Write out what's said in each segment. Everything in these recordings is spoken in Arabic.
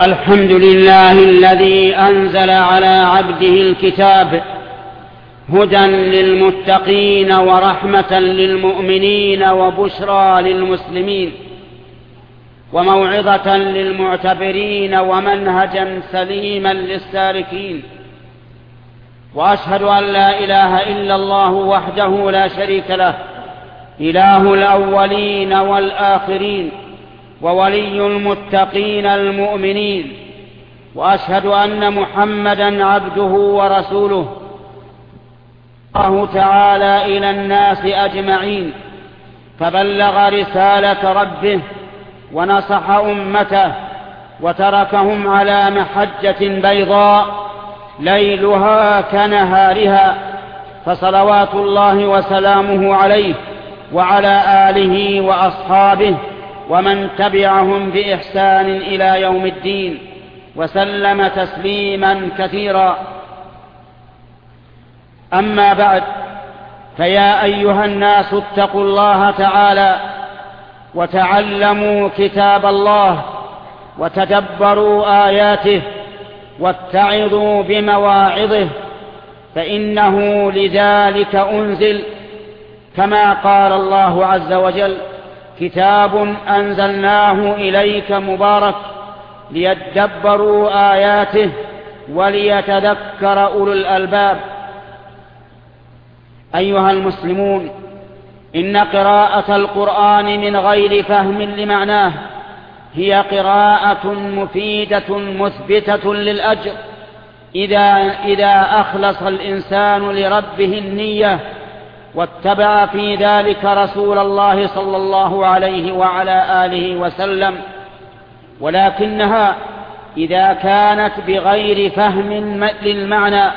الحمد لله الذي أنزل على عبده الكتاب هدى للمتقين ورحمة للمؤمنين وبشرى للمسلمين وموعظة للمعتبرين ومنهجا سليما للسالكين. وأشهد أن لا إله إلا الله وحده لا شريك له، إله الأولين والآخرين وولي المتقين المؤمنين. وأشهد أن محمدا عبده ورسوله الله تعالى إلى الناس أجمعين، فبلغ رسالة ربه ونصح أمته وتركهم على محجة بيضاء ليلها كنهارها، فصلوات الله وسلامه عليه وعلى آله وأصحابه ومن تبعهم بإحسان إلى يوم الدين، وسلم تسليما كثيرا. أما بعد، فيا أيها الناس اتقوا الله تعالى وتعلموا كتاب الله وتدبروا آياته واتعظوا بمواعظه، فإنه لذلك أنزل، كما قال الله عز وجل: كتاب أنزلناه إليك مبارك ليدبروا آياته وليتذكر أولو الألباب. أيها المسلمون، إن قراءة القرآن من غير فهم لمعناه هي قراءة مفيدة مثبتة للأجر إذا أخلص الإنسان لربه النية واتبع في ذلك رسول الله صلى الله عليه وعلى آله وسلم. ولكنها إذا كانت بغير فهم للمعنى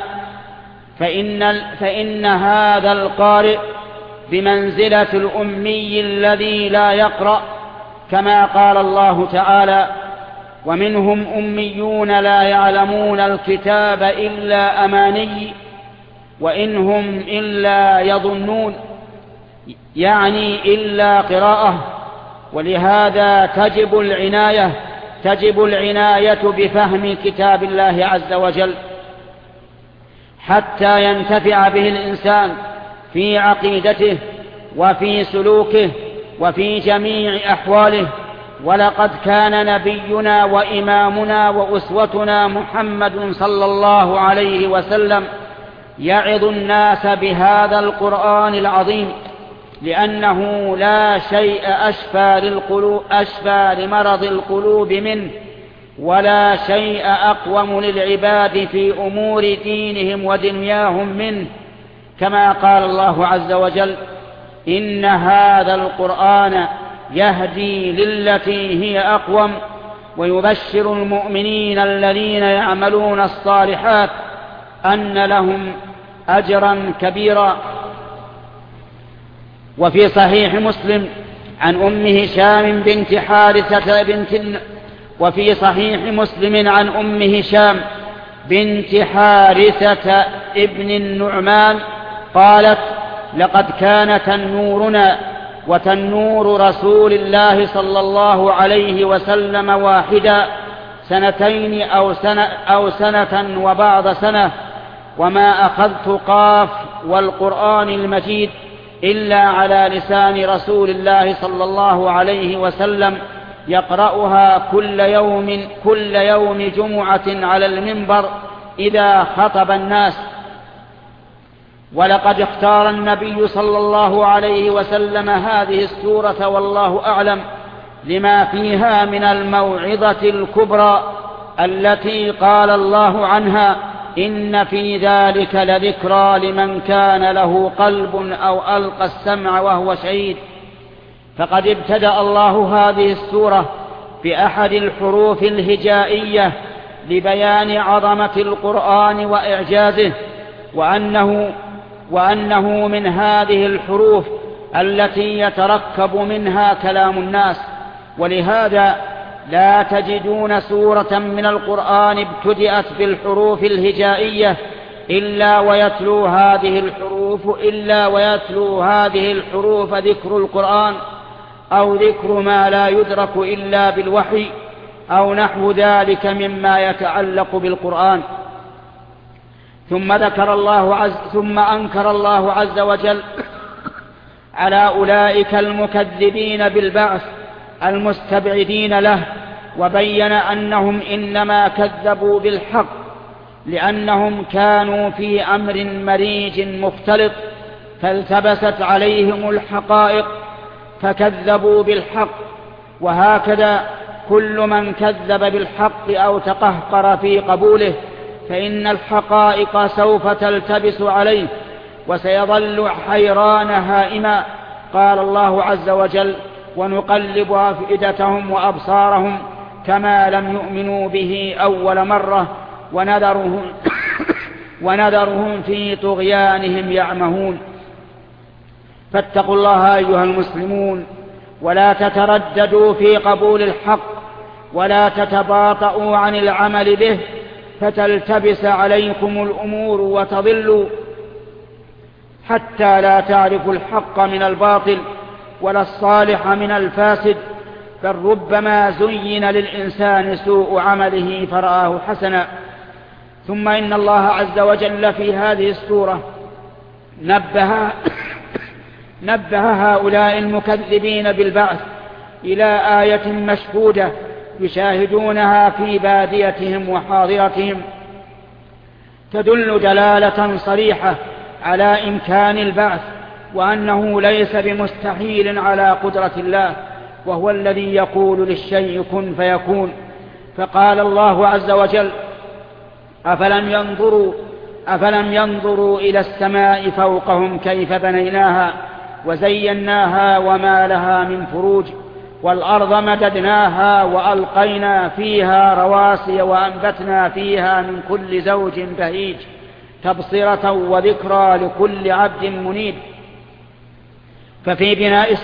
فإن هذا القارئ بمنزلة الأمي الذي لا يقرأ، كما قال الله تعالى: ومنهم أميون لا يعلمون الكتاب إلا أماني وإن هم إلا يظنون، يعني إلا قراءة. ولهذا تجب العناية بفهم كتاب الله عز وجل حتى ينتفع به الإنسان في عقيدته وفي سلوكه وفي جميع أحواله. ولقد كان نبينا وإمامنا وأسوتنا محمد صلى الله عليه وسلم يعظ الناس بهذا القرآن العظيم، لأنه لا شيء أشفى لمرض القلوب منه، ولا شيء أقوم للعباد في أمور دينهم ودنياهم منه، كما قال الله عز وجل: إن هذا القرآن يهدي للتي هي أقوم ويبشر المؤمنين الذين يعملون الصالحات أن لهم أجرا كبيرا. وفي صحيح مسلم عن أم هشام بنت حارثة ابن النعمان قالت: لقد كان تنورنا وتنور رسول الله صلى الله عليه وسلم واحدا، سنتين أو سنة وبعض سنة، وما أخذت قاف والقرآن المجيد إلا على لسان رسول الله صلى الله عليه وسلم يقرأها كل يوم جمعة على المنبر إذا خطب الناس. ولقد اختار النبي صلى الله عليه وسلم هذه السورة والله أعلم لما فيها من الموعظة الكبرى التي قال الله عنها: إن في ذلك لذكرى لمن كان له قلب أو ألقى السمع وهو شهيد. فقد ابتدأ الله هذه السورة بأحد الحروف الهجائية لبيان عظمة القرآن وإعجازه، وأنه من هذه الحروف التي يتركب منها كلام الناس. ولهذا لا تجدون سورة من القرآن ابتدأت بالحروف الهجائية إلا ويتلو هذه الحروف ذكر القرآن أو ذكر ما لا يدرك إلا بالوحي، أو نحو ذلك مما يتعلق بالقرآن. ثم أنكر الله عز وجل على أولئك المكذبين بالبعث المستبعدين له، وبين أنهم إنما كذبوا بالحق لأنهم كانوا في أمر مريج مختلط، فالتبست عليهم الحقائق فكذبوا بالحق. وهكذا كل من كذب بالحق أو تقهقر في قبوله فإن الحقائق سوف تلتبس عليه وسيظل حيران هائما. قال الله عز وجل: ونقلب أفئدتهم وأبصارهم كما لم يؤمنوا به أول مرة ونذرهم في طغيانهم يعمهون. فاتقوا الله أيها المسلمون، ولا تترددوا في قبول الحق، ولا تتباطؤوا عن العمل به فتلتبس عليكم الأمور وتضلوا، حتى لا تعرفوا الحق من الباطل ولا الصالح من الفاسد، بل ربما زين للإنسان سوء عمله فرآه حسنا. ثم إن الله عز وجل في هذه السورة نبه هؤلاء المكذبين بالبعث إلى آية مشهودة يشاهدونها في باديتهم وحاضرتهم، تدل دلالة صريحة على إمكان البعث، وأنه ليس بمستحيل على قدرة الله، وهو الذي يقول للشيء كن فيكون. فقال الله عز وجل: أفلم ينظروا إلى السماء فوقهم كيف بنيناها وزيناها وما لها من فروج، والأرض مددناها وألقينا فيها رواسي وأنبتنا فيها من كل زوج بهيج تبصرة وذكرى لكل عبد منيب. ففي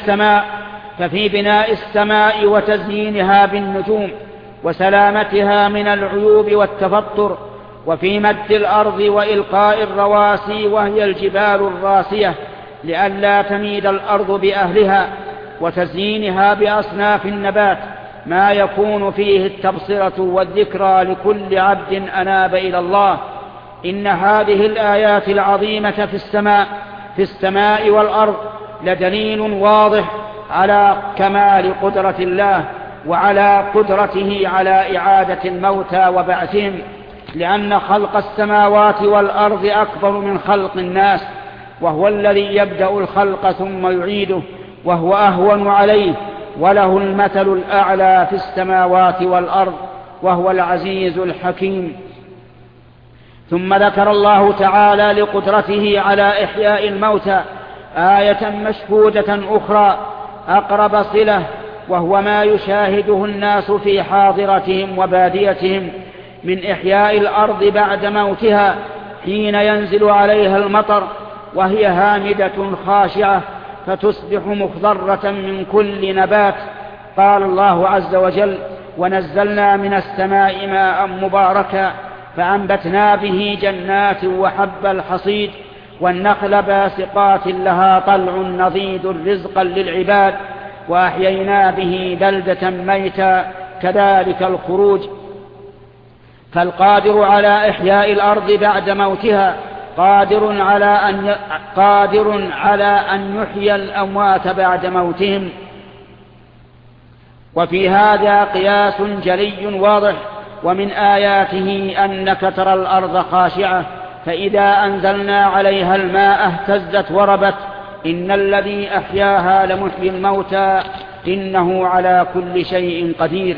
بناء السماء وتزيينها بالنجوم وسلامتها من العيوب والتفطر، وفي مد الأرض وإلقاء الرواسي وهي الجبال الراسية لئلا تميد الأرض بأهلها، وتزيينها بأصناف النبات ما يكون فيه التبصرة والذكرى لكل عبد أناب إلى الله. إن هذه الآيات العظيمة في السماء والأرض لدليل واضح على كمال قدرة الله وعلى قدرته على إعادة الموتى وبعثهم، لأن خلق السماوات والأرض أكبر من خلق الناس، وهو الذي يبدأ الخلق ثم يعيده، وهو أهون عليه، وله المثل الأعلى في السماوات والأرض، وهو العزيز الحكيم. ثم ذكر الله تعالى لقدرته على إحياء الموتى آية مشهودة أخرى أقرب صلة، وهو ما يشاهده الناس في حاضرتهم وباديتهم من إحياء الأرض بعد موتها حين ينزل عليها المطر وهي هامدة خاشعة فتصبح مخضرة من كل نبات. قال الله عز وجل: ونزلنا من السماء ماء مباركا فأنبتنا به جنات وحب الحصيد والنخل باسقات لها طلع نضيد رزقا للعباد وأحيينا به بلدة ميتا كذلك الخروج. فالقادر على إحياء الأرض بعد موتها قادر على أن يحيي الأموات بعد موتهم. وفي هذا قياس جلي واضح، ومن آياته أنك ترى الأرض خاشعة فإذا أنزلنا عليها الماء اهتزت وربت إن الذي أحياها لمحيي الموتى إنه على كل شيء قدير.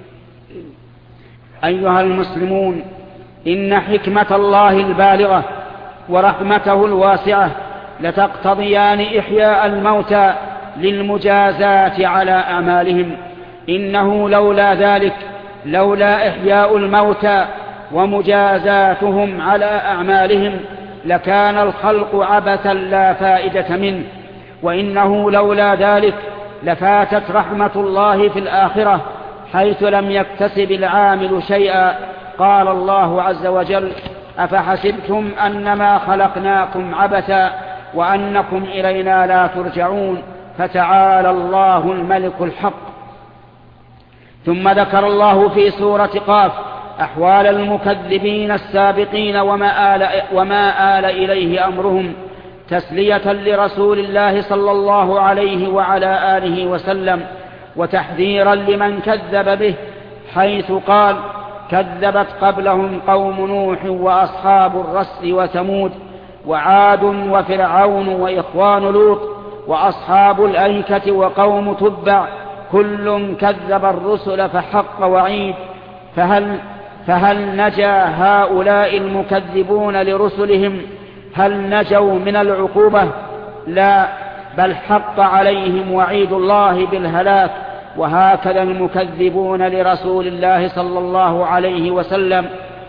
أيها المسلمون، إن حكمة الله البالغة ورحمته الواسعة لتقتضيان إحياء الموتى للمجازاة على أعمالهم. إنه لولا إحياء الموتى ومجازاتهم على أعمالهم لكان الخلق عبثا لا فائدة منه، وإنه لولا ذلك لفاتت رحمة الله في الآخرة حيث لم يكتسب العامل شيئا. قال الله عز وجل: أفحسبتم أنما خلقناكم عبثا وأنكم إلينا لا ترجعون فتعالى الله الملك الحق. ثم ذكر الله في سورة قاف أحوال المكذبين السابقين وما آل إليه أمرهم تسلية لرسول الله صلى الله عليه وعلى آله وسلم وتحذيرا لمن كذب به، حيث قال: كذبت قبلهم قوم نوح وأصحاب الرس وثمود وعاد وفرعون وإخوان لوط وأصحاب الأيكة وقوم تبع كل كذب الرسل فحق وعيد. فهل نجا هؤلاء المكذبون لرسلهم؟ هل نجوا من العقوبة؟ لا، بل حق عليهم وعيد الله بالهلاك. وهكذا المكذبون لرسول الله صلى الله عليه وسلم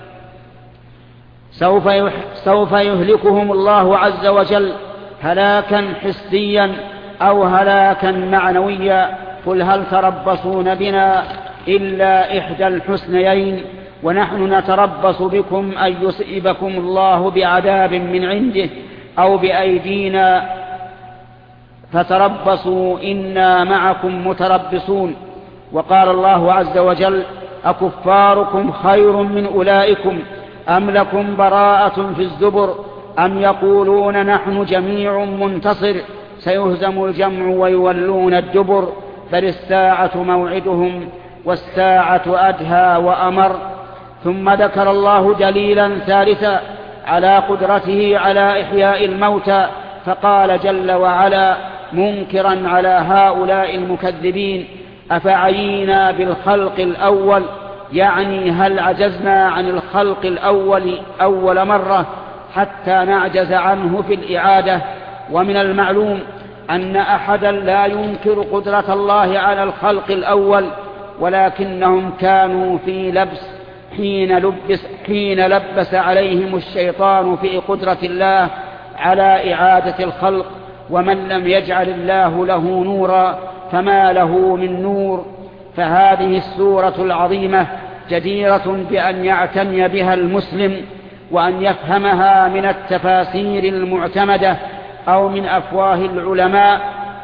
سوف يهلكهم الله عز وجل هلاكا حسيا أو هلاكا معنويا. قل هل تربصون بنا إلا إحدى الحسنيين ونحن نتربص بكم أن يصيبكم الله بعذاب من عنده أو بأيدينا فتربصوا إنا معكم متربصون. وقال الله عز وجل: أكفاركم خير من أولئكم أم لكم براءة في الزبر أم يقولون نحن جميع منتصر سيهزم الجمع ويولون الدبر بل الساعة موعدهم والساعة أدهى وأمر. ثم ذكر الله دليلا ثالثا على قدرته على إحياء الموتى، فقال جل وعلا منكرا على هؤلاء المكذبين: أفعينا بالخلق الأول، يعني هل عجزنا عن الخلق الأول أول مرة حتى نعجز عنه في الإعادة؟ ومن المعلوم أن أحدا لا ينكر قدرة الله على الخلق الأول، ولكنهم كانوا في لبس حين لبس عليهم الشيطان في قدرة الله على إعادة الخلق. ومن لم يجعل الله له نورا فما له من نور. فهذه السورة العظيمة جديرة بأن يعتني بها المسلم وأن يفهمها من التفاسير المعتمدة أو من أفواه العلماء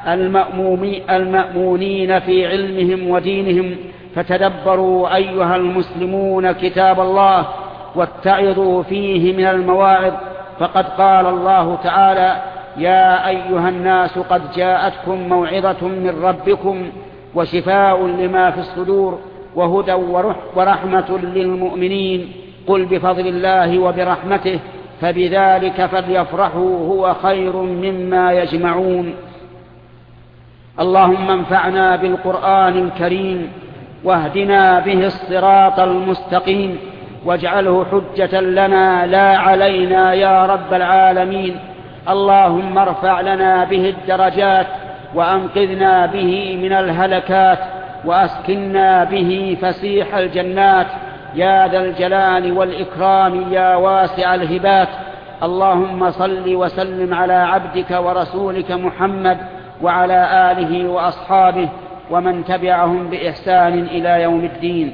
المأمونين في علمهم ودينهم. فتدبروا أيها المسلمون كتاب الله واتعظوا فيه من المواعظ، فقد قال الله تعالى: يا أيها الناس قد جاءتكم موعظة من ربكم وشفاء لما في الصدور وهدى ورحمة للمؤمنين. قل بفضل الله وبرحمته فبذلك فليفرحوا هو خير مما يجمعون. اللهم انفعنا بالقرآن الكريم واهدنا به الصراط المستقيم واجعله حجة لنا لا علينا يا رب العالمين. اللهم ارفع لنا به الدرجات وأنقذنا به من الهلكات وأسكننا به فسيح الجنات يا ذا الجلال والإكرام يا واسع الهبات. اللهم صل وسلم على عبدك ورسولك محمد وعلى آله وأصحابه ومن تبعهم بإحسان إلى يوم الدين.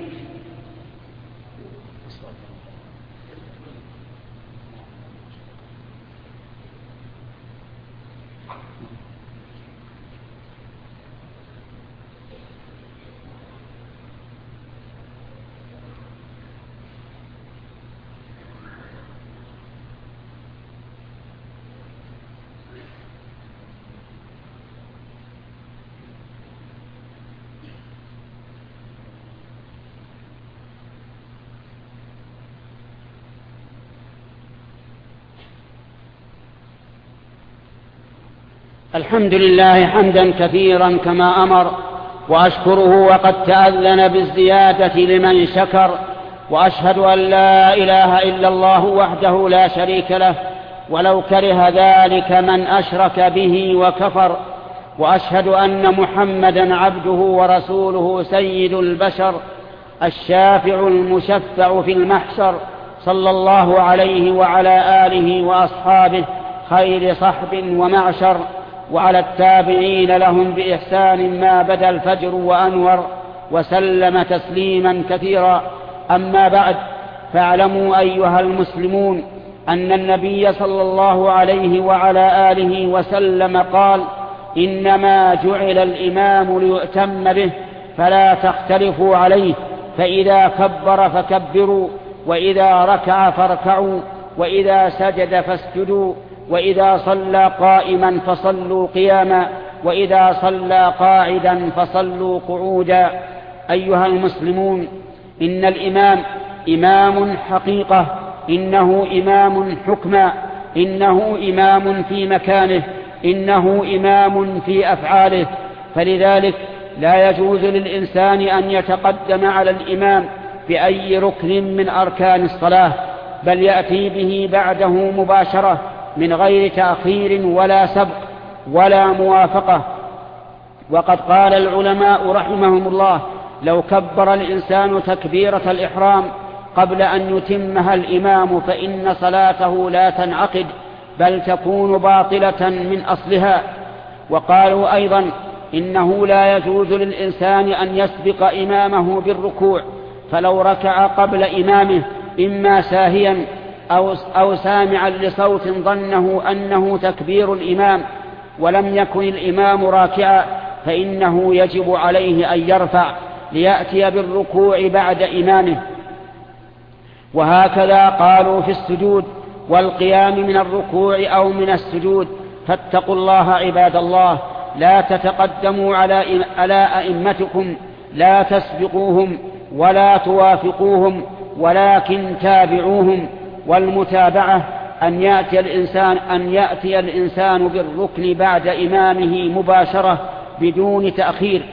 الحمد لله حمدا كثيرا كما أمر، وأشكره وقد تأذن بالزيادة لمن شكر، وأشهد أن لا إله إلا الله وحده لا شريك له ولو كره ذلك من أشرك به وكفر، وأشهد أن محمدا عبده ورسوله سيد البشر الشافع المشفع في المحشر، صلى الله عليه وعلى آله وأصحابه خير صحب ومعشر، وعلى التابعين لهم بإحسان ما بدا الفجر وأنور، وسلم تسليما كثيرا. أما بعد، فاعلموا أيها المسلمون أن النبي صلى الله عليه وعلى آله وسلم قال: إنما جعل الإمام ليؤتم به، فلا تختلفوا عليه، فإذا كبر فكبروا، وإذا ركع فاركعوا، وإذا سجد فاسجدوا، وإذا صلى قائما فصلوا قياما، وإذا صلى قاعدا فصلوا قعودا. أيها المسلمون، إن الإمام إمام حقيقة، إنه إمام حكما، إنه إمام في مكانه، إنه إمام في أفعاله، فلذلك لا يجوز للإنسان أن يتقدم على الإمام بأي ركن من أركان الصلاة، بل يأتي به بعده مباشرة من غير تأخير ولا سبق ولا موافقة. وقد قال العلماء رحمهم الله: لو كبر الإنسان تكبيرة الإحرام قبل أن يتمها الإمام فإن صلاته لا تنعقد، بل تكون باطلة من أصلها. وقالوا أيضا: إنه لا يجوز للإنسان أن يسبق إمامه بالركوع، فلو ركع قبل إمامه إما ساهيا أو سامعا لصوت ظنه أنه تكبير الإمام ولم يكن الإمام راكعا، فإنه يجب عليه أن يرفع ليأتي بالركوع بعد إمامه. وهكذا قالوا في السجود والقيام من الركوع أو من السجود. فاتقوا الله عباد الله، لا تتقدموا على أئمتكم، لا تسبقوهم ولا توافقوهم، ولكن تابعوهم. والمتابعة أن يأتي الإنسان بالركن بعد إمامه مباشرة بدون تأخير.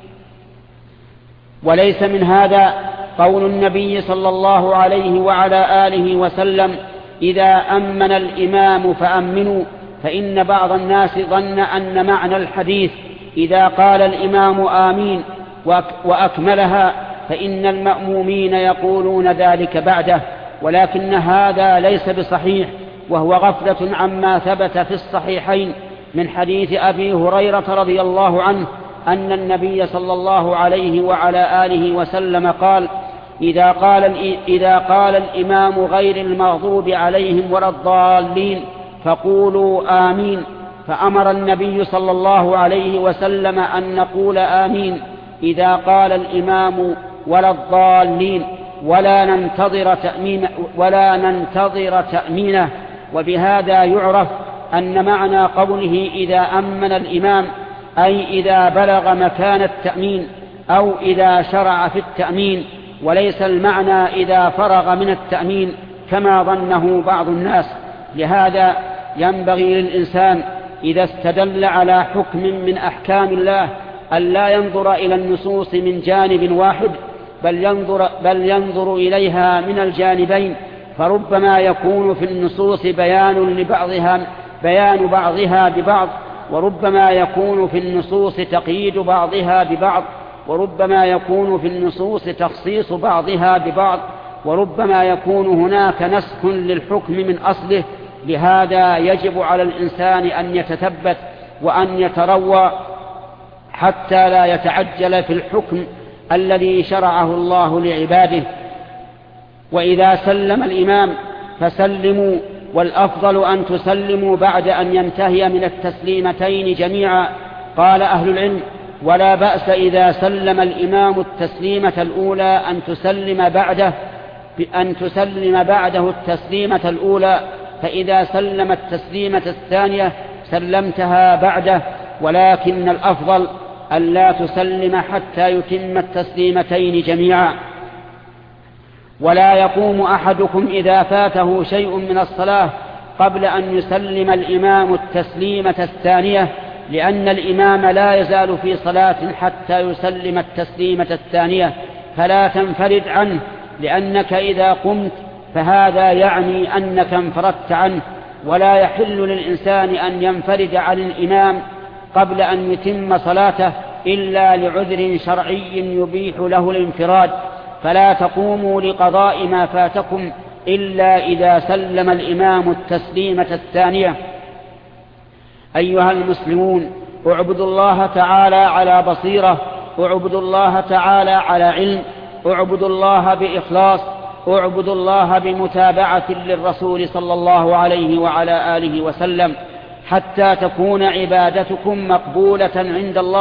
وليس من هذا قول النبي صلى الله عليه وعلى آله وسلم: إذا أمن الإمام فأمنوا، فإن بعض الناس ظن أن معنى الحديث إذا قال الإمام آمين وأكملها فإن المأمومين يقولون ذلك بعده، ولكن هذا ليس بصحيح، وهو غفلة عما ثبت في الصحيحين من حديث أبي هريرة رضي الله عنه أن النبي صلى الله عليه وعلى آله وسلم قال: إذا قال الإمام غير المغضوب عليهم ولا الضالين فقولوا آمين. فأمر النبي صلى الله عليه وسلم أن نقول آمين إذا قال الإمام ولا الضالين، ولا ننتظر تأمينه. وبهذا يعرف أن معنى قوله إذا أمن الإمام أي إذا بلغ مكان التأمين أو إذا شرع في التأمين، وليس المعنى إذا فرغ من التأمين كما ظنه بعض الناس. لهذا ينبغي للإنسان إذا استدل على حكم من أحكام الله أن لا ينظر إلى النصوص من جانب واحد، بل ينظر إليها من الجانبين، فربما يكون في النصوص بيان بعضها ببعض، وربما يكون في النصوص تقييد بعضها ببعض، وربما يكون في النصوص تخصيص بعضها ببعض، وربما يكون هناك نسخ للحكم من أصله. لهذا يجب على الإنسان أن يتثبت وأن يتروى حتى لا يتعجل في الحكم الذي شرعه الله لعباده. وإذا سلم الإمام فسلموا، والأفضل أن تسلموا بعد أن ينتهي من التسليمتين جميعا. قال أهل العلم: ولا بأس إذا سلم الإمام التسليمة الأولى أن تسلم بعده التسليمة الأولى، فإذا سلم التسليمة الثانية سلمتها بعده، ولكن الأفضل أن لا تسلم حتى يتم التسليمتين جميعا. ولا يقوم أحدكم إذا فاته شيء من الصلاة قبل أن يسلم الإمام التسليمة الثانية، لأن الإمام لا يزال في صلاة حتى يسلم التسليمة الثانية، فلا تنفرد عنه، لأنك إذا قمت فهذا يعني أنك انفردت عنه. ولا يحل للإنسان أن ينفرد عن الإمام قبل أن يتم صلاته إلا لعذر شرعي يبيح له الانفراد، فلا تقوموا لقضاء ما فاتكم إلا إذا سلم الإمام التسليمة الثانية. أيها المسلمون، اعبدوا الله تعالى على بصيرة، اعبدوا الله تعالى على علم، اعبدوا الله بإخلاص، اعبدوا الله بمتابعة للرسول صلى الله عليه وعلى آله وسلم، حتى تكون عبادتكم مقبولة عند الله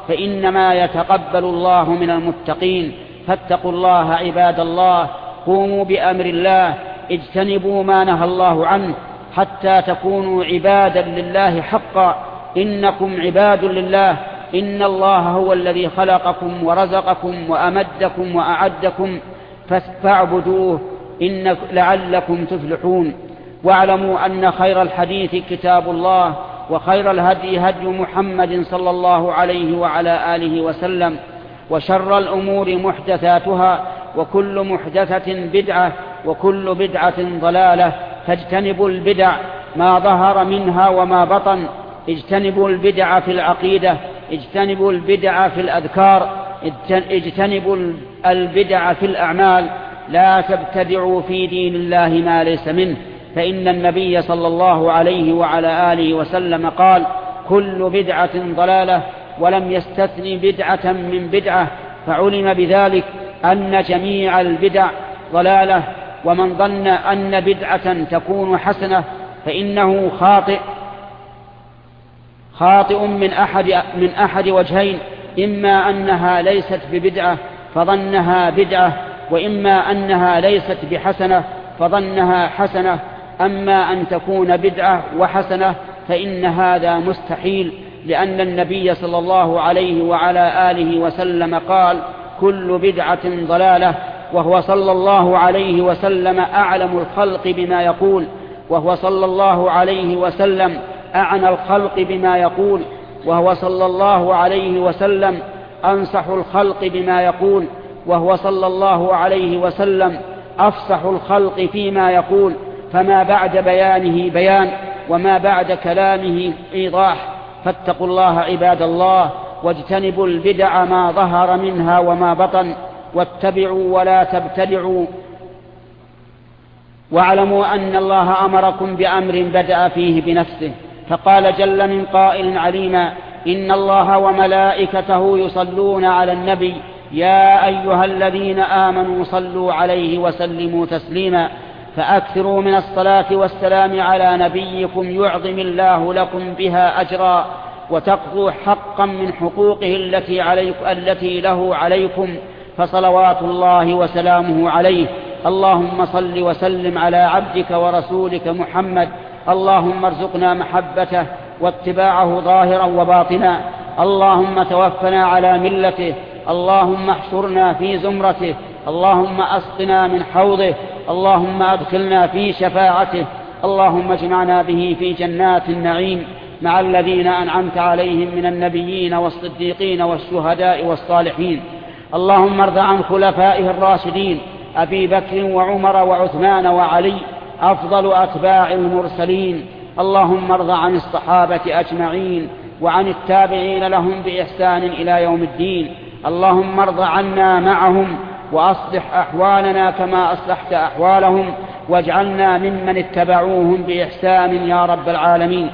فإنما يتقبل الله من المتقين. فاتقوا الله عباد الله، قوموا بأمر الله، اجتنبوا ما نهى الله عنه حتى تكونوا عبادا لله حقا. إنكم عباد لله، إن الله هو الذي خلقكم ورزقكم وأمدكم وأعدكم فاعبدوه لعلكم تفلحون. واعلموا أن خير الحديث كتاب الله، وخير الهدي هدي محمد صلى الله عليه وعلى آله وسلم، وشر الأمور محدثاتها، وكل محدثة بدعة، وكل بدعة ضلالة. فاجتنبوا البدع ما ظهر منها وما بطن، اجتنبوا البدع في العقيدة، اجتنبوا البدع في الأذكار، اجتنبوا البدع في الأعمال. لا تبتدعوا في دين الله ما ليس منه، فإن النبي صلى الله عليه وعلى آله وسلم قال: كل بدعة ضلالة، ولم يستثن بدعة من بدعة، فعلم بذلك أن جميع البدع ضلالة. ومن ظن أن بدعة تكون حسنة فإنه خاطئ من أحد وجهين: إما أنها ليست ببدعة فظنها بدعة، وإما أنها ليست بحسنة فظنها حسنة. أما أن تكون بدعة وحسنة فإن هذا مستحيل، لأن النبي صلى الله عليه وعلى آله وسلم قال: كل بدعة ضلالة. وهو صلى الله عليه وسلم أعلم الخلق بما يقول، وهو صلى الله عليه وسلم أعنى الخلق بما يقول، وهو صلى الله عليه وسلم أنصح الخلق بما يقول، وهو صلى الله عليه وسلم أفصح الخلق فيما يقول. فما بعد بيانه بيان، وما بعد كلامه إيضاح. فاتقوا الله عباد الله، واجتنبوا البدع ما ظهر منها وما بطن، واتبعوا ولا تبتدعوا. واعلموا أن الله أمركم بأمر بدأ فيه بنفسه، فقال جل من قائل عليما: إن الله وملائكته يصلون على النبي يا أيها الذين آمنوا صلوا عليه وسلموا تسليما. فأكثروا من الصلاة والسلام على نبيكم يعظم الله لكم بها أجرا، وتقضوا حقا من حقوقه التي له عليكم، فصلوات الله وسلامه عليه. اللهم صل وسلم على عبدك ورسولك محمد. اللهم ارزقنا محبته واتباعه ظاهرا وباطنا. اللهم توفنا على ملته. اللهم احشرنا في زمرته. اللهم أسقنا من حوضه. اللهم أدخلنا في شفاعته. اللهم اجمعنا به في جنات النعيم مع الذين أنعمت عليهم من النبيين والصديقين والشهداء والصالحين. اللهم ارض عن خلفائه الراشدين أبي بكر وعمر وعثمان وعلي أفضل أتباع المرسلين. اللهم ارض عن الصحابة أجمعين وعن التابعين لهم بإحسان إلى يوم الدين. اللهم ارض عنا معهم، وأصلح أحوالنا كما أصلحت أحوالهم، واجعلنا ممن اتبعوهم بإحسان يا رب العالمين.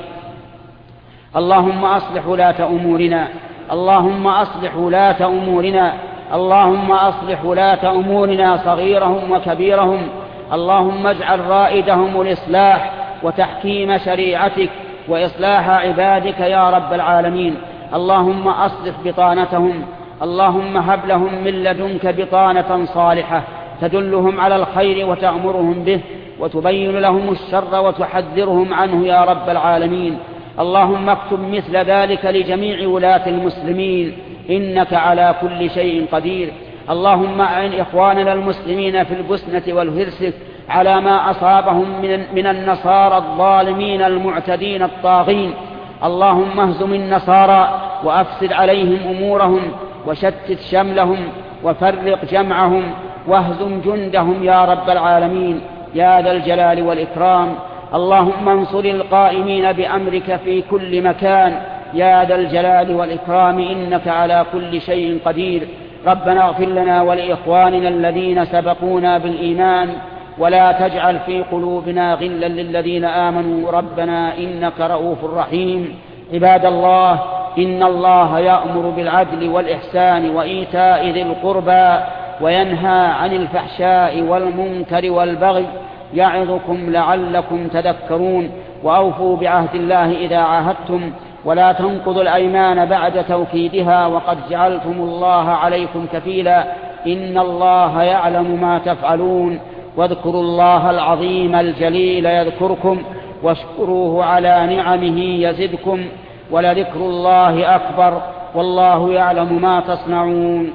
اللهم أصلح ولاة أمورنا. اللهم أصلح ولاة أمورنا. اللهم أصلح ولاة أمورنا صغيرهم وكبيرهم. اللهم اجعل رائدهم الإصلاح وتحكيم شريعتك وإصلاح عبادك يا رب العالمين. اللهم أصلح بطانتهم. اللهم هب لهم من لدنك بطانة صالحة تدلهم على الخير وتأمرهم به، وتبين لهم الشر وتحذرهم عنه يا رب العالمين. اللهم اكتب مثل ذلك لجميع ولاة المسلمين، إنك على كل شيء قدير. اللهم أعن إخواننا المسلمين في البوسنة والهرسك على ما أصابهم من النصارى الظالمين المعتدين الطاغين. اللهم اهزم النصارى وأفسد عليهم أمورهم، وشتت شملهم، وفرق جمعهم، واهزم جندهم يا رب العالمين يا ذا الجلال والإكرام. اللهم انصر القائمين بأمرك في كل مكان يا ذا الجلال والإكرام، إنك على كل شيء قدير. ربنا اغفر لنا ولإخواننا الذين سبقونا بالإيمان، ولا تجعل في قلوبنا غلا للذين آمنوا ربنا إنك رؤوف رحيم. عباد الله، إن الله يأمر بالعدل والإحسان وإيتاء ذي القربى، وينهى عن الفحشاء والمنكر والبغي، يعظكم لعلكم تذكرون. وأوفوا بعهد الله إذا عاهدتم، ولا تنقضوا الأيمان بعد توكيدها وقد جعلتم الله عليكم كفيلا إن الله يعلم ما تفعلون واذكروا الله العظيم الجليل يذكركم واشكروه على نعمه يزدكم ولذكر الله أكبر والله يعلم ما تصنعون.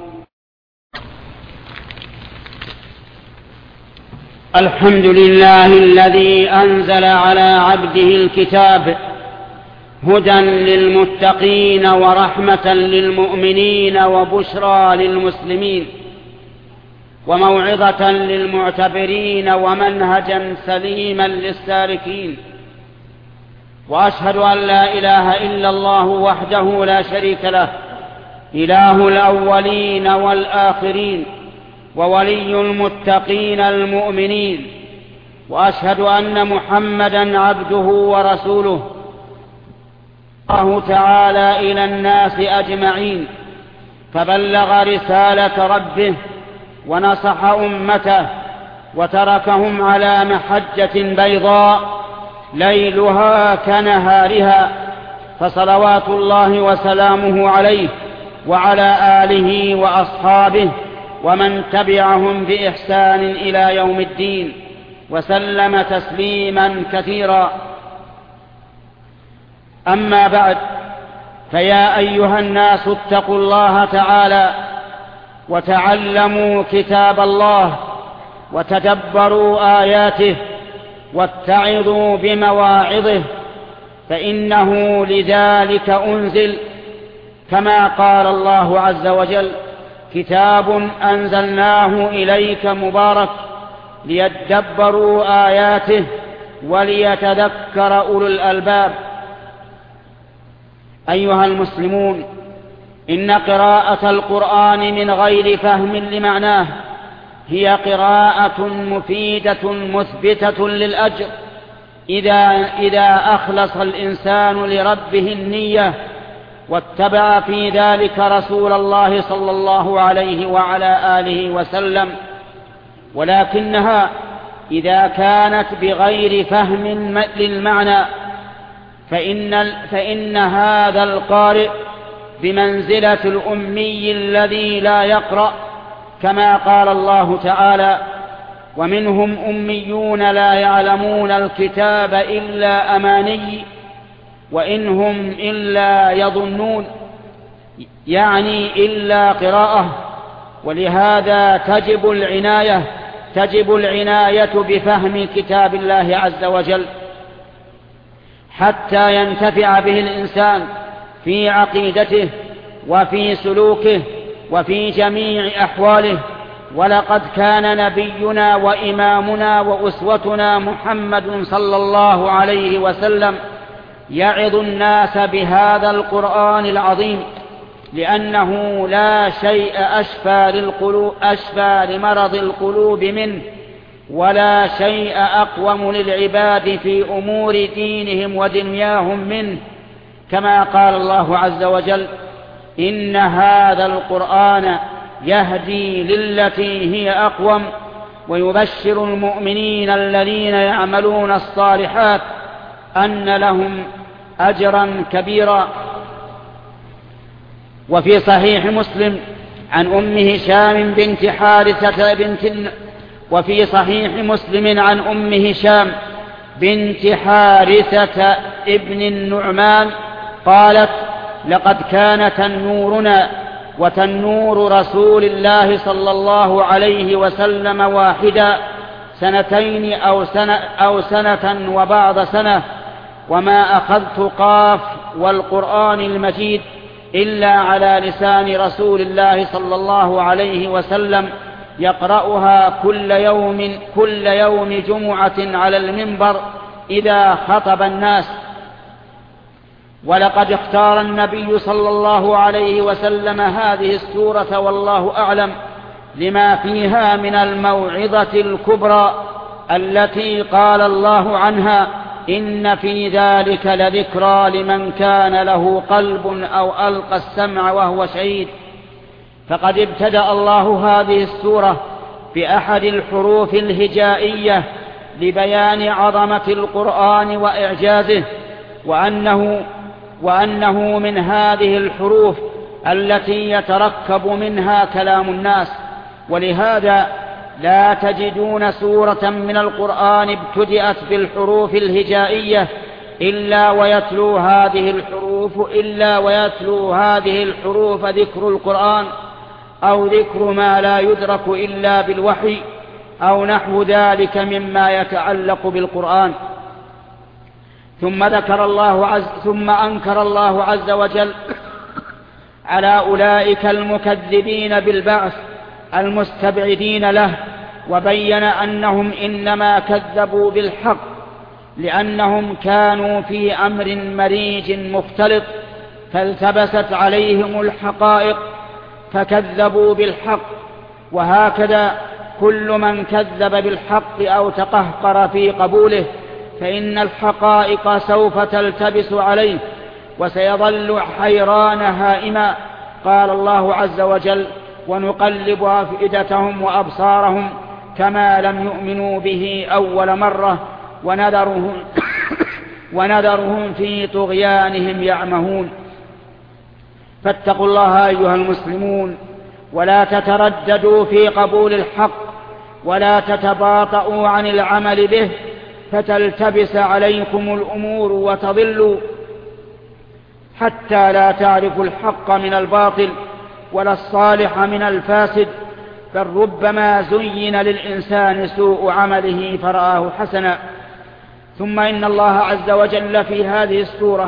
الحمد لله الذي أنزل على عبده الكتاب هدى للمتقين ورحمة للمؤمنين وبشرى للمسلمين وموعظة للمعتبرين ومنهجا سليما للسالكين. وأشهد أن لا إله إلا الله وحده لا شريك له إله الأولين والآخرين وولي المتقين المؤمنين. وأشهد أن محمدا عبده ورسوله الله تعالى إلى الناس أجمعين فبلغ رسالة ربه ونصح أمته وتركهم على محجة بيضاء ليلها كنهارها فصلوات الله وسلامه عليه وعلى آله وأصحابه ومن تبعهم بإحسان إلى يوم الدين وسلم تسليما كثيرا. أما بعد، فيا أيها الناس اتقوا الله تعالى وتعلموا كتاب الله وتدبروا آياته واتعظوا بمواعظه فإنه لذلك أنزل كما قال الله عز وجل كتاب أنزلناه إليك مبارك ليدبروا آياته وليتذكر أولو الألباب. أيها المسلمون، إن قراءة القرآن من غير فهم لمعناه هي قراءة مفيدة مثبتة للأجر إذا أخلص الإنسان لربه النية واتبع في ذلك رسول الله صلى الله عليه وعلى آله وسلم. ولكنها إذا كانت بغير فهم للمعنى فإن هذا القارئ بمنزلة الأمي الذي لا يقرأ كما قال الله تعالى ومنهم أميون لا يعلمون الكتاب إلا أماني وإن هم إلا يظنون، يعني إلا قراءة. ولهذا تجب العناية بفهم كتاب الله عز وجل حتى ينتفع به الإنسان في عقيدته وفي سلوكه وفي جميع أحواله. ولقد كان نبينا وإمامنا وأسوتنا محمد صلى الله عليه وسلم يعظ الناس بهذا القرآن العظيم لأنه لا شيء أشفى لمرض القلوب منه ولا شيء أقوم للعباد في أمور دينهم ودنياهم منه كما قال الله عز وجل إن هذا القرآن يهدي للتي هي أقوم ويبشر المؤمنين الذين يعملون الصالحات أن لهم أجرا كبيرا. وفي صحيح مسلم عن أم هشام بنت حارثة ابن النعمان قالت لقد كان تنورنا وتنور رسول الله صلى الله عليه وسلم واحدا سنتين أو سنة وبعض سنة وما أخذت قاف والقرآن المجيد إلا على لسان رسول الله صلى الله عليه وسلم يقرأها كل يوم جمعة على المنبر إذا خطب الناس. ولقد اختار النبي صلى الله عليه وسلم هذه السورة والله أعلم لما فيها من الموعظة الكبرى التي قال الله عنها إن في ذلك لذكرى لمن كان له قلب أو ألقى السمع وهو شهيد. فقد ابتدأ الله هذه السورة بأحد الحروف الهجائية لبيان عظمة القرآن وإعجازه وأنه من هذه الحروف التي يتركب منها كلام الناس. ولهذا لا تجدون سورة من القرآن ابتدأت بالحروف الهجائية إلا ويتلو هذه الحروف ذكر القرآن، أو ذكر ما لا يدرك إلا بالوحي، أو نحو ذلك مما يتعلق بالقرآن. ثم أنكر الله عز وجل على أولئك المكذبين بالبعث المستبعدين له، وبين أنهم إنما كذبوا بالحق لأنهم كانوا في أمر مريج مختلط، فالتبست عليهم الحقائق فكذبوا بالحق. وهكذا كل من كذب بالحق أو تقهقر في قبوله فإن الحقائق سوف تلتبس عليه وسيظل حيران هائما. قال الله عز وجل: ونقلب أفئدتهم وأبصارهم كما لم يؤمنوا به أول مرة ونذرهم في طغيانهم يعمهون. فاتقوا الله أيها المسلمون، ولا تترددوا في قبول الحق، ولا تتباطؤوا عن العمل به فتلتبس عليكم الأمور وتضلوا، حتى لا تعرفوا الحق من الباطل ولا الصالح من الفاسد، بل ربما زين للإنسان سوء عمله فرآه حسنا. ثم إن الله عز وجل في هذه السورة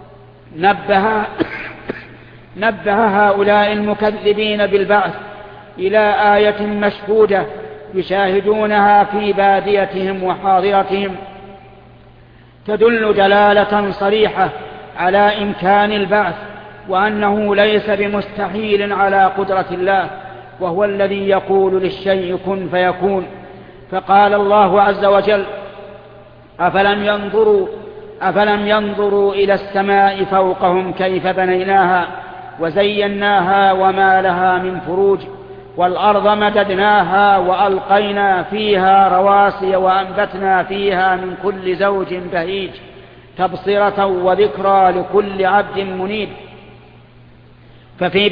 نبه هؤلاء المكذبين بالبعث إلى آية مشهودة يشاهدونها في باديتهم وحاضرتهم، تدل دلالة صريحة على إمكان البعث، وأنه ليس بمستحيل على قدرة الله، وهو الذي يقول للشيء كن فيكون. فقال الله عز وجل: أفلم ينظروا إلى السماء فوقهم كيف بنيناها وزيناها وما لها من فروج، والأرض مددناها وألقينا فيها رواسي وأنبتنا فيها من كل زوج بهيج تبصرة وذكرى لكل عبد منيب. ففي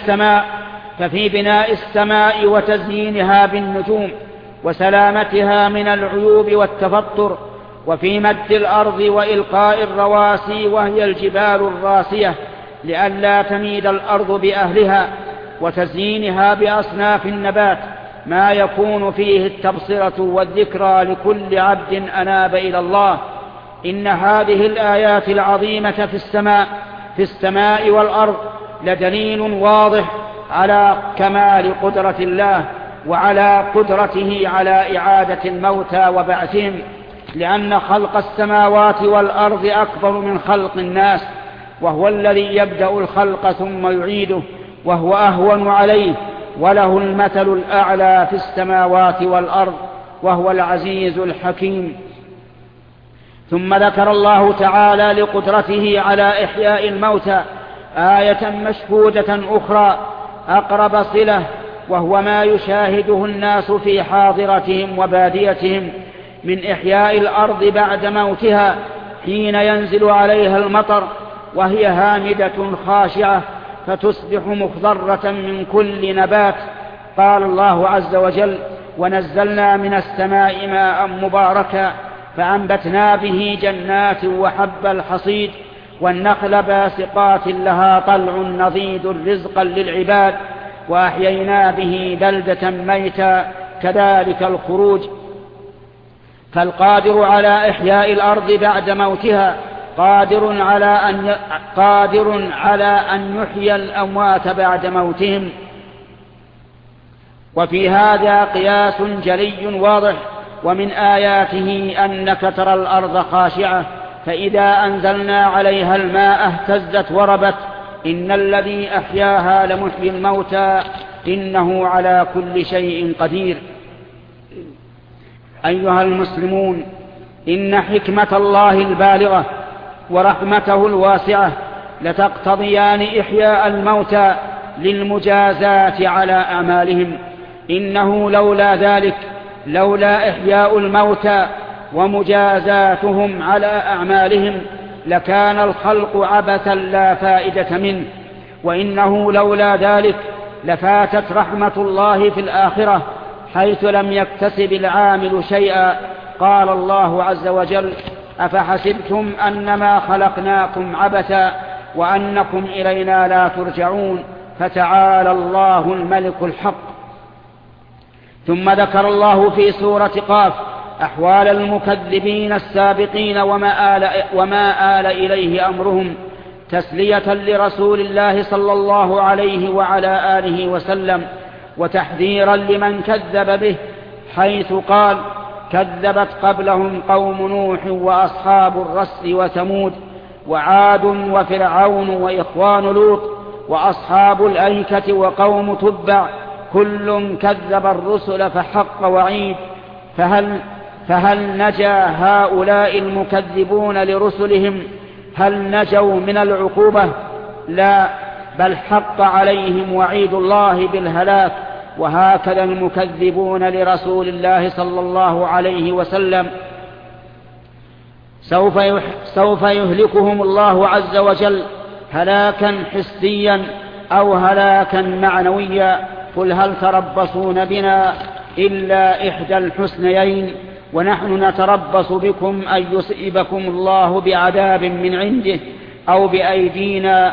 بناء السماء وتزيينها بالنجوم وسلامتها من العيوب والتفطر، وفي مد الأرض وإلقاء الرواسي وهي الجبال الراسية لئلا تميد الأرض بأهلها، وتزيينها بأصناف النبات ما يكون فيه التبصرة والذكرى لكل عبد أناب إلى الله. إن هذه الآيات العظيمة في السماء والأرض لدليل واضح على كمال قدرة الله وعلى قدرته على إعادة الموتى وبعثهم، لأن خلق السماوات والأرض أكبر من خلق الناس، وهو الذي يبدأ الخلق ثم يعيده، وهو أهون عليه، وله المثل الأعلى في السماوات والأرض، وهو العزيز الحكيم. ثم ذكر الله تعالى لقدرته على إحياء الموتى آية مشهودة أخرى أقرب صلة، وهو ما يشاهده الناس في حاضرتهم وباديتهم من إحياء الأرض بعد موتها حين ينزل عليها المطر وهي هامدة خاشعة فتصبح مخضرة من كل نبات. قال الله عز وجل: ونزلنا من السماء ماء مباركا فأنبتنا به جنات وحب الحصيد والنخل باسقات لها طلع نضيد رزقا للعباد وأحيينا به بلدة ميتا كذلك الخروج. فالقادر على إحياء الأرض بعد موتها قادر على أن يحيي الأموات بعد موتهم. وفي هذا قياس جلي واضح، ومن آياته أنك ترى الأرض خاشعة فإذا أنزلنا عليها الماء اهتزت وربت إن الذي أحياها لمحيي الموتى إنه على كل شيء قدير. أيها المسلمون، إن حكمة الله البالغة ورحمته الواسعة لتقتضيان إحياء الموتى للمجازاة على أعمالهم. إنه لولا ذلك، لولا إحياء الموتى ومجازاتهم على أعمالهم، لكان الخلق عبثا لا فائدة منه، وإنه لولا ذلك لفاتت رحمة الله في الآخرة حيث لم يكتسب العامل شيئا. قال الله عز وجل: أفحسبتم أنما خلقناكم عبثا وأنكم إلينا لا ترجعون، فتعالى الله الملك الحق. ثم ذكر الله في سورة قاف أحوال المكذبين السابقين وما آل إليه أمرهم، تسلية لرسول الله صلى الله عليه وعلى آله وسلم، وتحذيرا لمن كذب به، حيث قال: كذبت قبلهم قوم نوح وأصحاب الرس وثمود وعاد وفرعون وإخوان لوط وأصحاب الأيكة وقوم تبع، كل كذب الرسل فحق وعيد. فهل نجا هؤلاء المكذبون لرسلهم؟ هل نجوا من العقوبة؟ لا، بل حق عليهم وعيد الله بالهلاك. وهكذا المكذبون لرسول الله صلى الله عليه وسلم سوف يهلكهم الله عز وجل هلاكا حسيا أو هلاكا معنويا. قل هل تربصون بنا إلا إحدى الحسنيين، ونحن نتربص بكم أن يصيبكم الله بعذاب من عنده أو بأيدينا،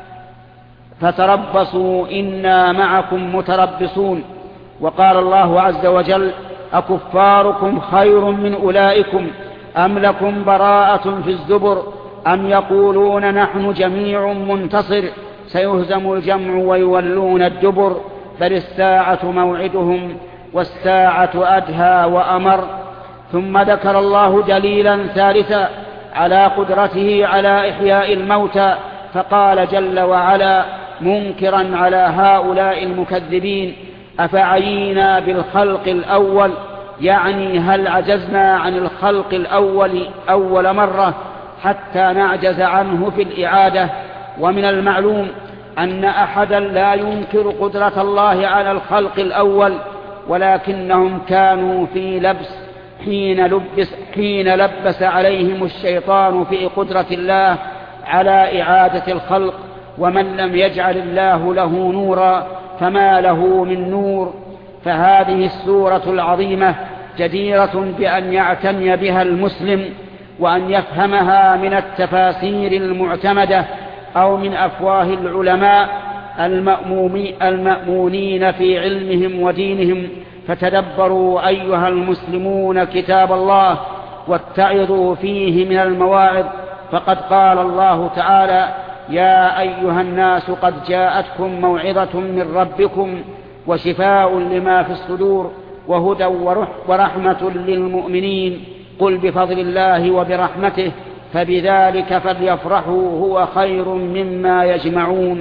فتربصوا إنا معكم متربصون. وقال الله عز وجل: أكفاركم خير من أولئكم أم لكم براءة في الزبر أم يقولون نحن جميع منتصر سيهزم الجمع ويولون الدبر بل الساعة موعدهم والساعة أدهى وأمر. ثم ذكر الله دليلا ثالثا على قدرته على إحياء الموتى، فقال جل وعلا منكرا على هؤلاء المكذبين: أفعينا بالخلق الأول، يعني هل عجزنا عن الخلق الأول أول مرة حتى نعجز عنه في الإعادة؟ ومن المعلوم أن أحدا لا ينكر قدرة الله على الخلق الأول، ولكنهم كانوا في لبس حين لبس عليهم الشيطان في قدرة الله على إعادة الخلق. ومن لم يجعل الله له نورا فما له من نور. فهذه السورة العظيمة جديرة بأن يعتني بها المسلم وأن يفهمها من التفاسير المعتمدة أو من أفواه العلماء المأمونين في علمهم ودينهم. فتدبروا أيها المسلمون كتاب الله واتعظوا فيه من المواعظ، فقد قال الله تعالى: يا أيها الناس قد جاءتكم موعظة من ربكم وشفاء لما في الصدور وهدى ورحمة للمؤمنين. قل بفضل الله وبرحمته فبذلك فليفرحوا هو خير مما يجمعون.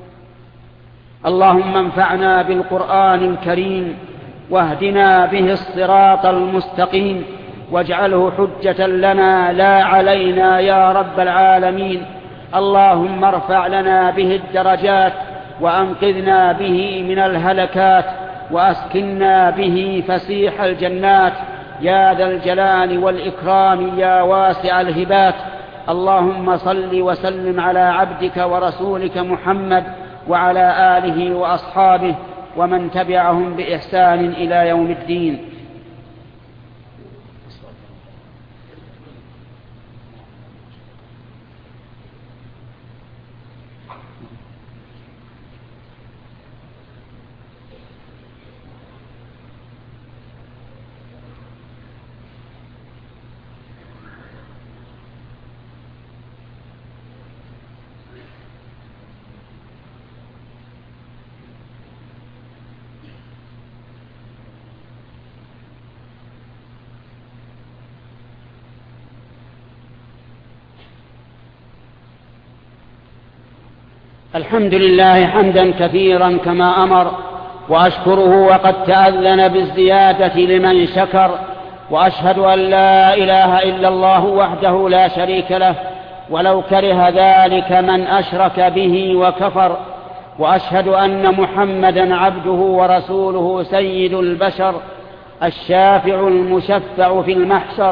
اللهم انفعنا بالقرآن الكريم واهدنا به الصراط المستقيم، واجعله حجة لنا لا علينا يا رب العالمين. اللهم ارفع لنا به الدرجات وأنقذنا به من الهلكات وأسكننا به فسيح الجنات يا ذا الجلال والإكرام يا واسع الهبات. اللهم صل وسلم على عبدك ورسولك محمد وعلى آله وأصحابه ومن تبعهم بإحسان إلى يوم الدين. الحمد لله حمدا كثيرا كما أمر، وأشكره وقد تأذن بالزيادة لمن شكر، وأشهد أن لا إله إلا الله وحده لا شريك له ولو كره ذلك من أشرك به وكفر، وأشهد أن محمدا عبده ورسوله سيد البشر الشافع المشفع في المحشر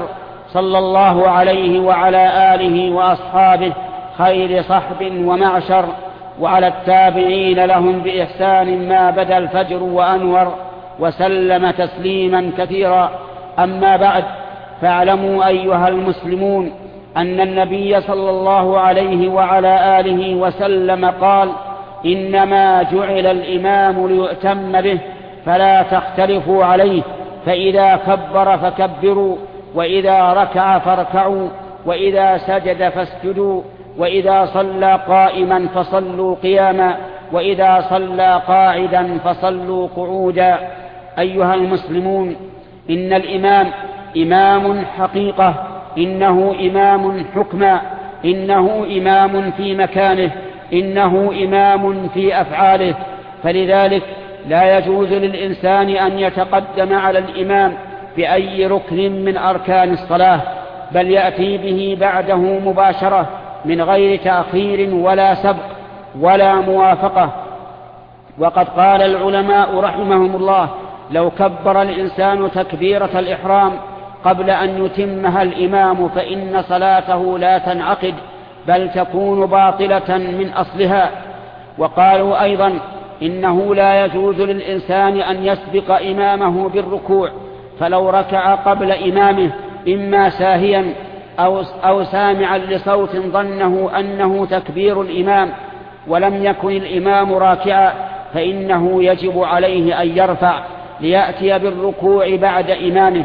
صلى الله عليه وعلى آله وأصحابه خير صحب ومعشر، وعلى التابعين لهم بإحسان ما بدا الفجر وأنور، وسلم تسليما كثيرا. أما بعد، فاعلموا أيها المسلمون أن النبي صلى الله عليه وعلى آله وسلم قال: إنما جعل الإمام ليؤتم به فلا تختلفوا عليه، فإذا كبر فكبروا، وإذا ركع فاركعوا، وإذا سجد فاسجدوا، وإذا صلى قائما فصلوا قياما، وإذا صلى قاعدا فصلوا قعودا. أيها المسلمون، إن الإمام إمام حقيقة، إنه إمام حكما، إنه إمام في مكانه، إنه إمام في أفعاله، فلذلك لا يجوز للإنسان أن يتقدم على الإمام بأي ركن من أركان الصلاة، بل يأتي به بعده مباشرة من غير تأخير ولا سبق ولا موافقة. وقد قال العلماء رحمهم الله: لو كبر الإنسان تكبيرة الإحرام قبل أن يتمها الإمام فإن صلاته لا تنعقد، بل تكون باطلة من أصلها. وقالوا أيضا: إنه لا يجوز للإنسان أن يسبق إمامه بالركوع، فلو ركع قبل إمامه إما ساهيا أو سامعا لصوت ظنه أنه تكبير الإمام ولم يكن الإمام راكعا، فإنه يجب عليه أن يرفع ليأتي بالركوع بعد إمامه.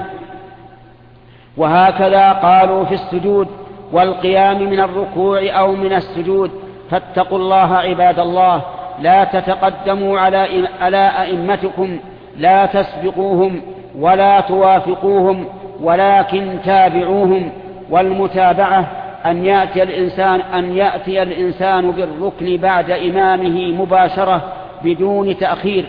وهكذا قالوا في السجود والقيام من الركوع أو من السجود. فاتقوا الله عباد الله، لا تتقدموا على أئمتكم، لا تسبقوهم ولا توافقوهم، ولكن تابعوهم. والمتابعة أن يأتي الإنسان بالركن بعد إمامه مباشرة بدون تأخير.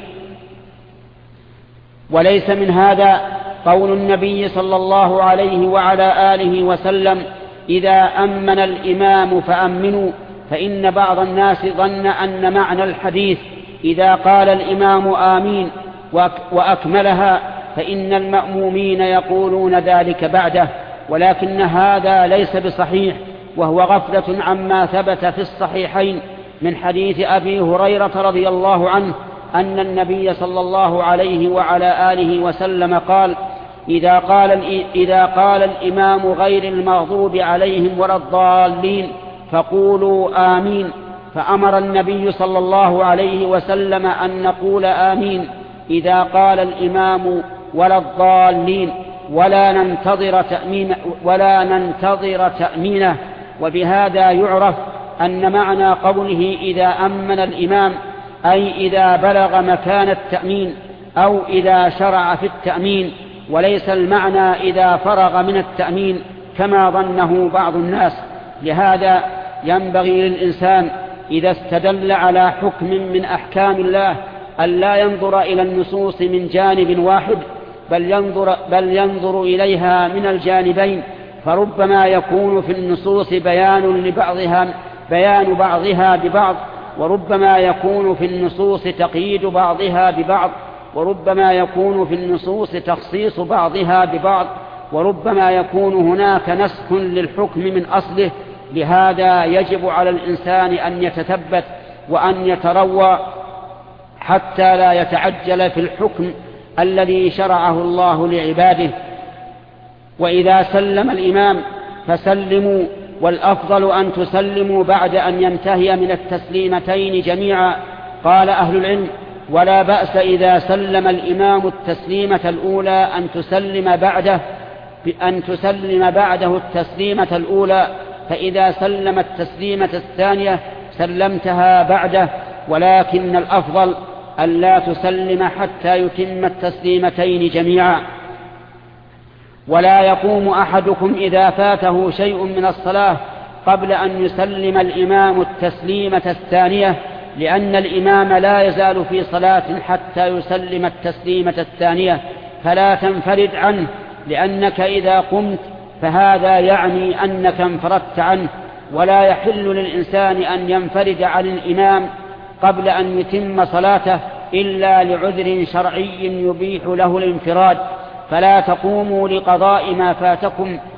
وليس من هذا قول النبي صلى الله عليه وعلى آله وسلم: إذا أمن الإمام فأمنوا، فإن بعض الناس ظن أن معنى الحديث إذا قال الإمام آمين وأكملها فإن المأمومين يقولون ذلك بعده، ولكن هذا ليس بصحيح، وهو غفلة عما ثبت في الصحيحين من حديث أبي هريرة رضي الله عنه أن النبي صلى الله عليه وعلى آله وسلم قال: إذا قال الإمام غير المغضوب عليهم ولا الضالين فقولوا آمين. فأمر النبي صلى الله عليه وسلم أن نقول آمين إذا قال الإمام ولا الضالين، ولا ننتظر تأمينه. وبهذا يعرف أن معنى قوله إذا أمن الإمام أي إذا بلغ مكان التأمين أو إذا شرع في التأمين، وليس المعنى إذا فرغ من التأمين كما ظنه بعض الناس. لهذا ينبغي للإنسان إذا استدل على حكم من أحكام الله أن لا ينظر إلى النصوص من جانب واحد، بل ينظر إليها من الجانبين، فربما يكون في النصوص بيان بعضها ببعض، وربما يكون في النصوص تقييد بعضها ببعض، وربما يكون في النصوص تخصيص بعضها ببعض، وربما يكون هناك نسخ للحكم من أصله. لهذا يجب على الإنسان أن يتثبت وأن يتروى حتى لا يتعجل في الحكم الذي شرعه الله لعباده. وإذا سلم الإمام فسلموا، والأفضل أن تسلموا بعد أن ينتهي من التسليمتين جميعا. قال أهل العلم: ولا بأس إذا سلم الإمام التسليمة الأولى أن تسلم بعده التسليمة الأولى، فإذا سلم التسليمة الثانية سلمتها بعده، ولكن الأفضل أن لا تسلم حتى يتم التسليمتين جميعا. ولا يقوم أحدكم إذا فاته شيء من الصلاة قبل أن يسلم الإمام التسليمة الثانية، لأن الإمام لا يزال في صلاة حتى يسلم التسليمة الثانية، فلا تنفرد عنه، لأنك إذا قمت فهذا يعني أنك انفردت عنه. ولا يحل للإنسان أن ينفرد عن الإمام قبل أن يتم صلاته إلا لعذر شرعي يبيح له الانفراد. فلا تقوموا لقضاء ما فاتكم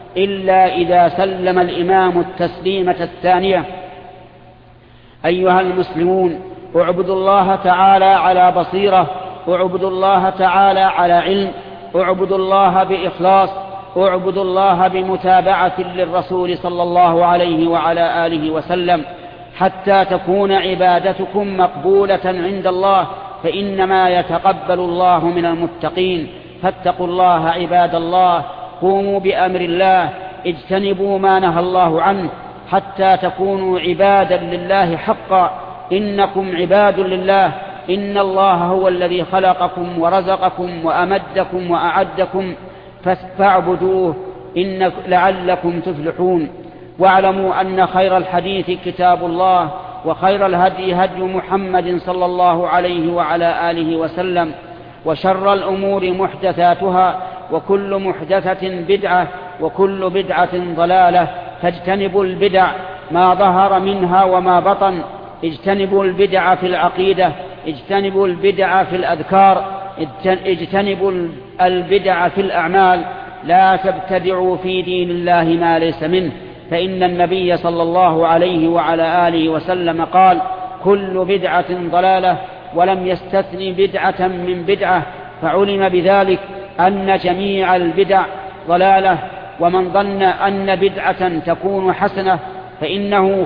إلا إذا سلم الإمام التسليمة الثانية. أيها المسلمون، اعبدوا الله تعالى على بصيرة، اعبدوا الله تعالى على علم، اعبدوا الله بإخلاص، اعبدوا الله بمتابعة للرسول صلى الله عليه وعلى آله وسلم، حتى تكون عبادتكم مقبولة عند الله، فإنما يتقبل الله من المتقين. فاتقوا الله عباد الله، قوموا بأمر الله، اجتنبوا ما نهى الله عنه، حتى تكونوا عبادا لله حقا. إنكم عباد لله، إن الله هو الذي خلقكم ورزقكم وأمدكم وأعدكم، فاعبدوه لعلكم تفلحون. واعلموا أن خير الحديث كتاب الله، وخير الهدي هدي محمد صلى الله عليه وعلى آله وسلم، وشر الأمور محدثاتها، وكل محدثة بدعة، وكل بدعة ضلالة. فاجتنبوا البدع ما ظهر منها وما بطن، اجتنبوا البدع في العقيدة، اجتنبوا البدع في الأذكار، اجتنبوا البدع في الأعمال. لا تبتدعوا في دين الله ما ليس منه، فإن النبي صلى الله عليه وعلى آله وسلم قال: كل بدعة ضلالة، ولم يستثن بدعة من بدعة، فعلم بذلك أن جميع البدع ضلالة. ومن ظن أن بدعة تكون حسنة فإنه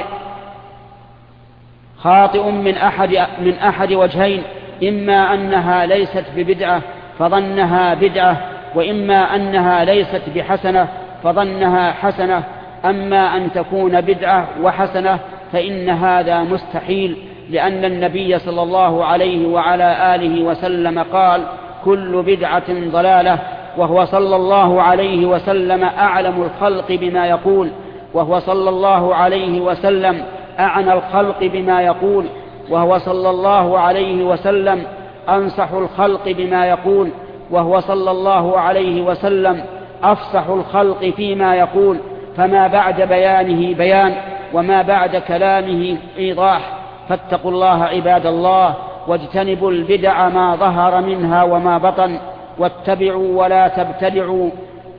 خاطئ من أحد وجهين: إما أنها ليست ببدعة فظنها بدعة، وإما أنها ليست بحسنة فظنها حسنة. أما أن تكون بدعة وحسنة فإن هذا مستحيل، لأن النبي صلى الله عليه وعلى آله وسلم قال: كل بدعة ضلالة. وهو صلى الله عليه وسلم أعلم الخلق بما يقول، وهو صلى الله عليه وسلم أعنى الخلق بما يقول، وهو صلى الله عليه وسلم أنصح الخلق بما يقول، وهو صلى الله عليه وسلم أفصح الخلق فيما يقول. فما بعد بيانه بيان، وما بعد كلامه إيضاح. فاتقوا الله عباد الله، واجتنبوا البدع ما ظهر منها وما بطن، واتبعوا ولا تبتدعوا.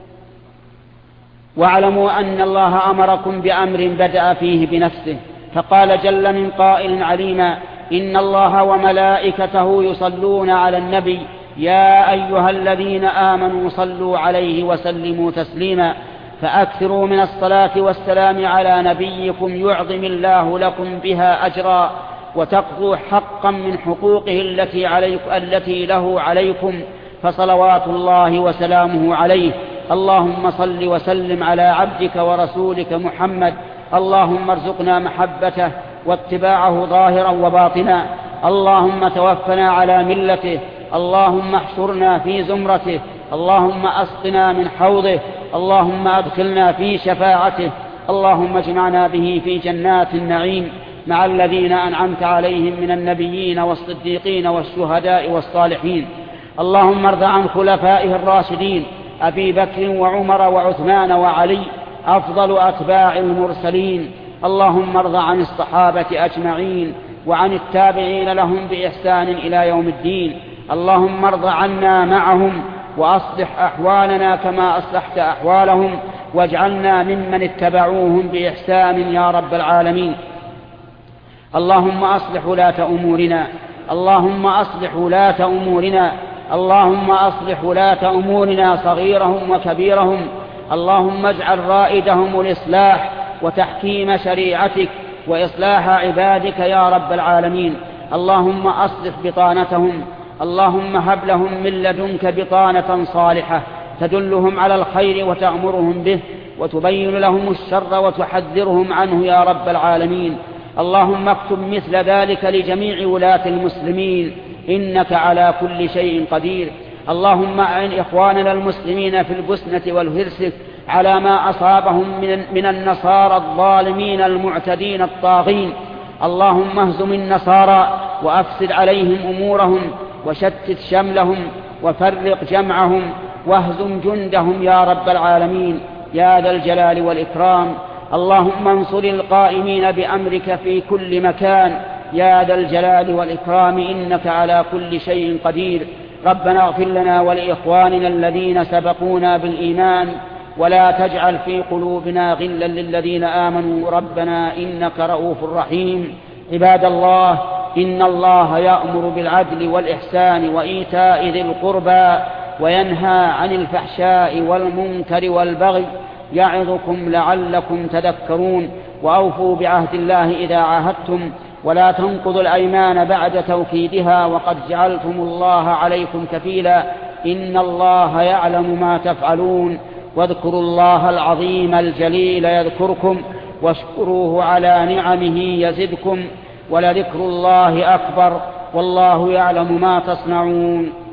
واعلموا أن الله أمركم بأمر بدأ فيه بنفسه، فقال جل من قائل عليما: إن الله وملائكته يصلون على النبي يا أيها الذين آمنوا صلوا عليه وسلموا تسليما. فأكثروا من الصلاة والسلام على نبيكم يعظم الله لكم بها أجرا، وتقضوا حقا من حقوقه التي له عليكم، فصلوات الله وسلامه عليه. اللهم صل وسلم على عبدك ورسولك محمد. اللهم ارزقنا محبته واتباعه ظاهرا وباطنا. اللهم توفنا على ملته. اللهم احشرنا في زمرته. اللهم أسقنا من حوضه. اللهم أدخلنا في شفاعته. اللهم اجمعنا به في جنات النعيم مع الذين أنعمت عليهم من النبيين والصديقين والشهداء والصالحين. اللهم ارض عن خلفائه الراشدين أبي بكر وعمر وعثمان وعلي أفضل أتباع المرسلين. اللهم ارض عن الصحابة أجمعين وعن التابعين لهم بإحسان إلى يوم الدين. اللهم ارض عنا معهم، وأصلح أحوالنا كما أصلحت أحوالهم، واجعلنا ممن اتبعوهم بإحسان يا رب العالمين. اللهم أصلح ولاة أمورنا، اللهم أصلح ولاة أمورنا، اللهم أصلح ولاة أمورنا صغيرهم وكبيرهم. اللهم اجعل رائدهم الإصلاح وتحكيم شريعتك وإصلاح عبادك يا رب العالمين. اللهم أصلح بطانتهم، اللهم هب لهم من لدنك بطانة صالحة تدلهم على الخير وتأمرهم به، وتبين لهم الشر وتحذرهم عنه يا رب العالمين. اللهم اكتب مثل ذلك لجميع ولاة المسلمين، إنك على كل شيء قدير. اللهم أعن إخواننا المسلمين في البوسنة والهرسك على ما أصابهم من النصارى الظالمين المعتدين الطاغين. اللهم اهزم النصارى وأفسد عليهم أمورهم، وشتت شملهم وفرق جمعهم، واهزم جندهم يا رب العالمين يا ذا الجلال والإكرام. اللهم انصر القائمين بأمرك في كل مكان يا ذا الجلال والإكرام، إنك على كل شيء قدير. ربنا اغفر لنا ولإخواننا الذين سبقونا بالإيمان، ولا تجعل في قلوبنا غلا للذين آمنوا ربنا إنك رؤوف رحيم. عباد الله، إن الله يأمر بالعدل والإحسان وإيتاء ذي القربى وينهى عن الفحشاء والمنكر والبغي يعظكم لعلكم تذكرون. وأوفوا بعهد الله إذا عاهدتم ولا تنقضوا الأيمان بعد توكيدها وقد جعلتم الله عليكم كفيلا إن الله يعلم ما تفعلون. واذكروا الله العظيم الجليل يذكركم واشكروه على نعمه يزدكم ولذكر الله أكبر والله يعلم ما تصنعون.